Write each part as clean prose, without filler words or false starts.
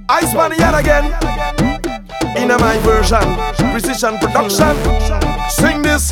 Ice Money yet again. In my version, Precision Production. Sing this.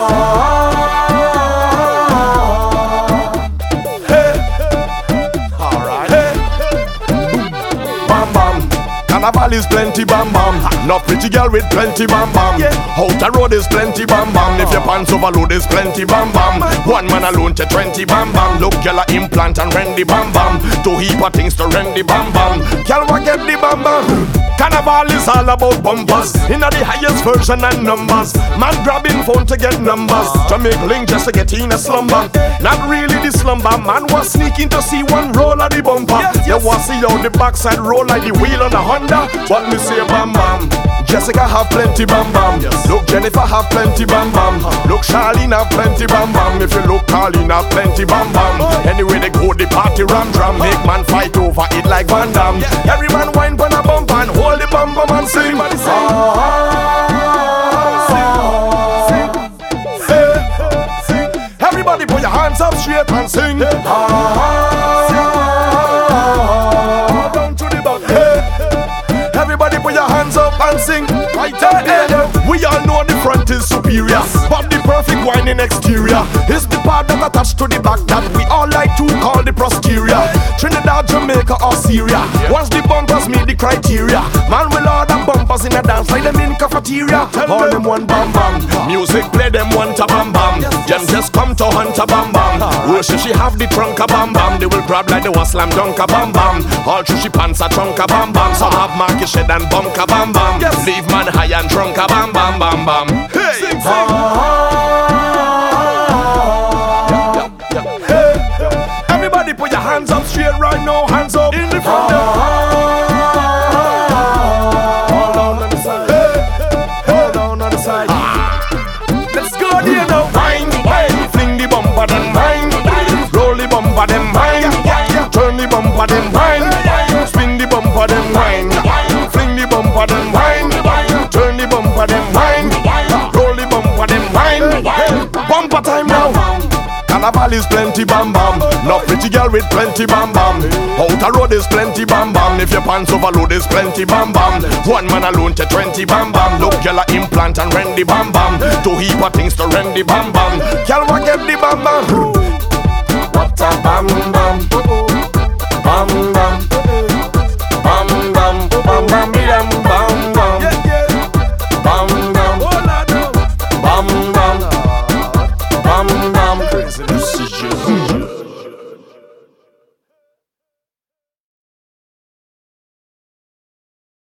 Hey. Alright. Hey. Bam bam. Carnival is plenty bam bam. No pretty girl with plenty bam bam. Outer road is plenty bam bam. If your pants overload is plenty bam bam. One man alone to 20 bam bam. Look girl a implant and rend the bam bam. Two heap of things to rend the bam bam. Girl wa get the bam bam. Carnival is all about bumpers. Inna the highest version and numbers. Man grabbing phone to get numbers. To make link just to get in a slumber. Not really the slumber. Man was sneaking to see one roll of the bumper. You was see how the backside roll like the wheel on a Honda. But me say bam bam. Jessica have plenty bam bam. Look Jennifer have plenty bam bam. Look Charlene have plenty bam bam. If you look Carlene have plenty bam bam. Anyway they go the party ram drum. Make man fight over it like Van Damme. Every man whine pon a bump and hold the bum bum and sing. Sing. Everybody put your hands up straight and sing. Down to the back. Everybody put your hands up and sing. Right there. We all know the front is superior, but the perfect whining exterior is the part that attached to the back that we all like to call the posterior. Trinidad, Jamaica or Syria. Once the bumpers meet the criteria, man will order bumpers in a dance like them in cafeteria. All them one bam bam. Music play them one ta bam bam. Just come to hunt a bam bam. Worship she have the trunk a bam bam. They will grab like the was slam dunk a bam bam. All through she pants a trunk a bam bam. Some have market shed and bunk a bam bam. Leave man high and drunk a bam bam bam bam. Hey. Sing, sing. Hey. Everybody put your hands up straight right now. Hands up in the front. All down on the side. All down on the side. Let's go there now. Wine, wine. Fling the bumper then wine. Roll the bumper then wine. Turn the bumper then wine. Spin the bumper then wine. Fling the bumper then wine. Turn the bumper then wine. Roll the bumper then wine. Bumper time now. Carnival is plenty bam bam. No pretty girl with plenty bam bam. Outer road is plenty bam bam. If your pants overload is plenty bam bam. One man alone to 20 bam bam. Look girl a implant and rend the bam bam. Two heap of things to rend the bam bam. Girl wa get the bam bam. What a bam bam. Bam bam.